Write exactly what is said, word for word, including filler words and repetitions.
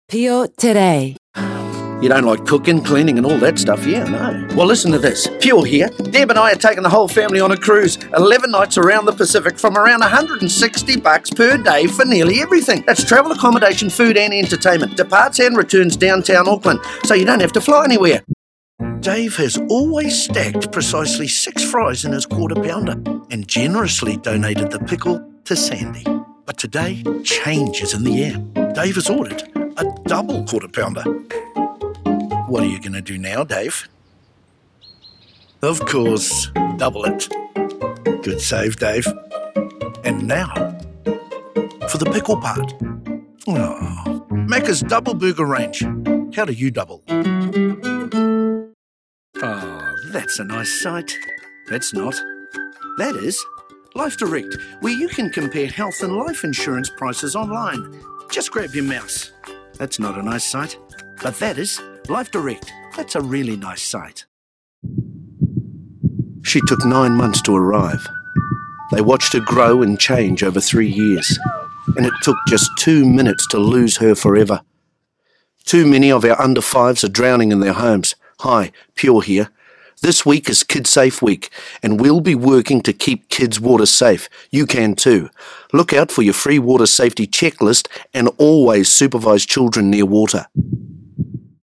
Pure today. You don't like cooking, cleaning and all that stuff, yeah, no. Well, listen to this. Pure here. Deb and I are taking the whole family on a cruise. eleven nights around the Pacific from around one hundred sixty bucks per day for nearly everything. That's travel, accommodation, food and entertainment. Departs and returns downtown Auckland, so you don't have to fly anywhere. Dave has always stacked precisely six fries in his quarter pounder and generously donated the pickle to Sandy. But today, change is in the air. Dave has ordered a double quarter pounder. What are you going to do now, Dave? Of course, double it. Good save, Dave. And now, for the pickle part. Oh, Macca's Double Burger Range. How do you double? Oh, that's a nice sight. That's not. That is Life Direct, where you can compare health and life insurance prices online. Just grab your mouse. That's not a nice sight, but that is Life Direct. That's a really nice sight. She took nine months to arrive. They watched her grow and change over three years, and it took just two minutes to lose her forever. Too many of our under fives are drowning in their homes. Hi, Pure here. This week is Kid Safe Week, and we'll be working to keep kids' water safe. You can too. Look out for your free water safety checklist and always supervise children near water.